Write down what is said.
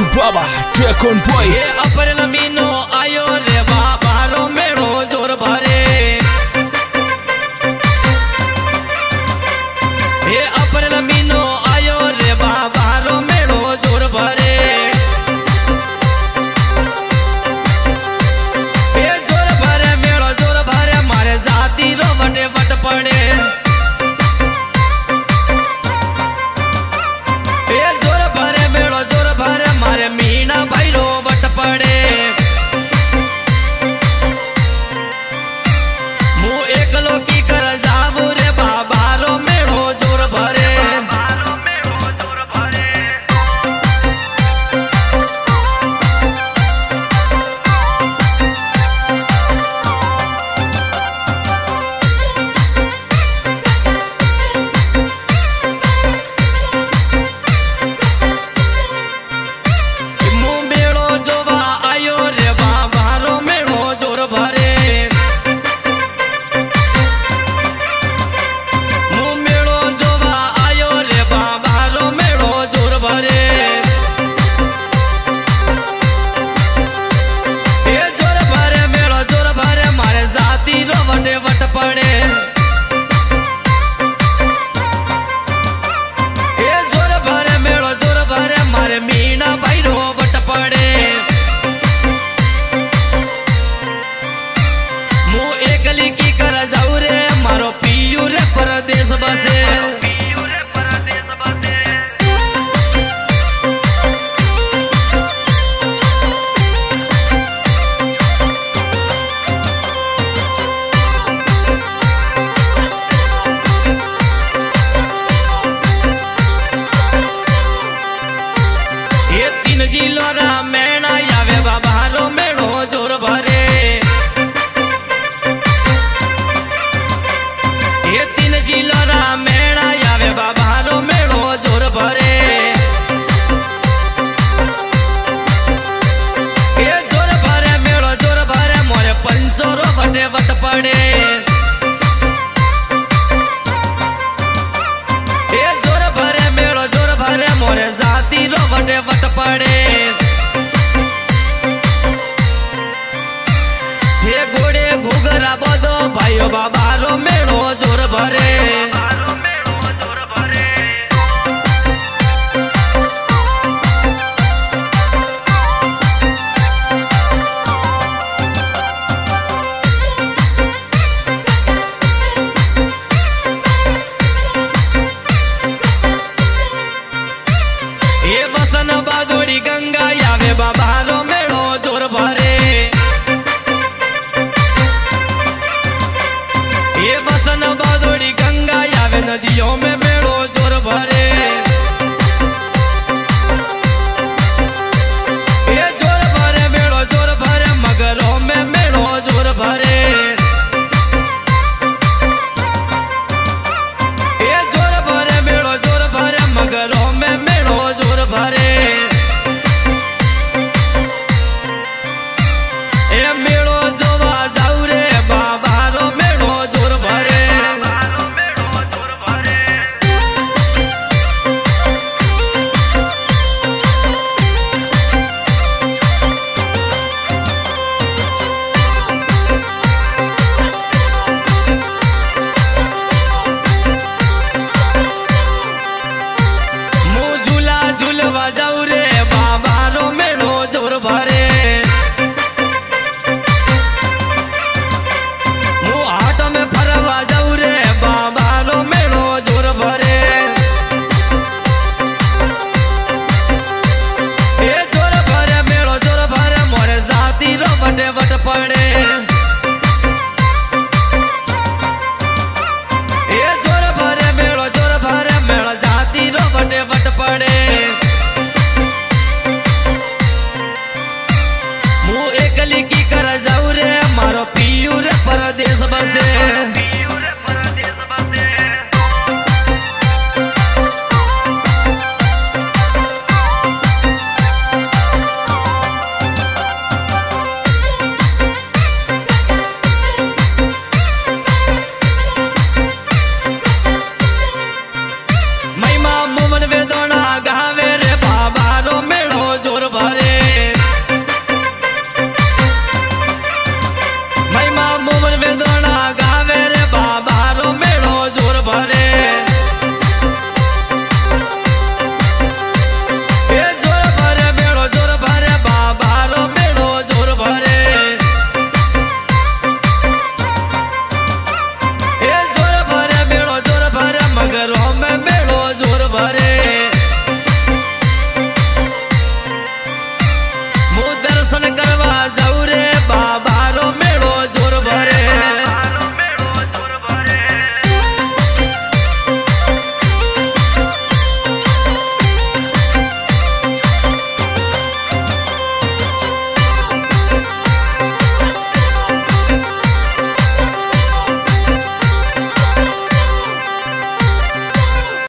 राजू बाबा टेकोन boy. ये अप्रैल महीनो आयो रे बाबारो मेड़ो जोर भरे। ये अप्रैल महीनो आयो रे बाबारो मेड़ो जोर भरे। ये जोर भरे मेड़ो जोर भरे मारे जाती रो वटे वट पड़े। मीना भैरो वट पड़े। मु एकलो की कर जाबू रे बाबारो मेड़ो जोर भरे। वट पड़े ये जोर भरे मेड़ो जोर भरे मारे मीना भैरो वट पड़े। मु एकली की कर जाऊ रे मारो पियू रे परदेश बसे। जिलोरा मेणा यावे बाबारो मेड़ो जोर भरे। ये तीन जिलोरा मेणा यावे बाबारो मेड़ो जोर भरे। ये जोर भरे मेड़ो जोर भरे मोरे 500 रो वटे वट पड़े। ये जोर भरे मेड़ो जोर भरे मोरे जाती रो वटे वट पड़े। हे घोड़े घुगरा बदो भाइयो बाबारो मेड़ो जोर भरे। ये बसन बादोड़ी गंगा यावे बाबारो मेड़ो जोर भरे। ये बसन बादोड़ी गंगा यावे नदियों में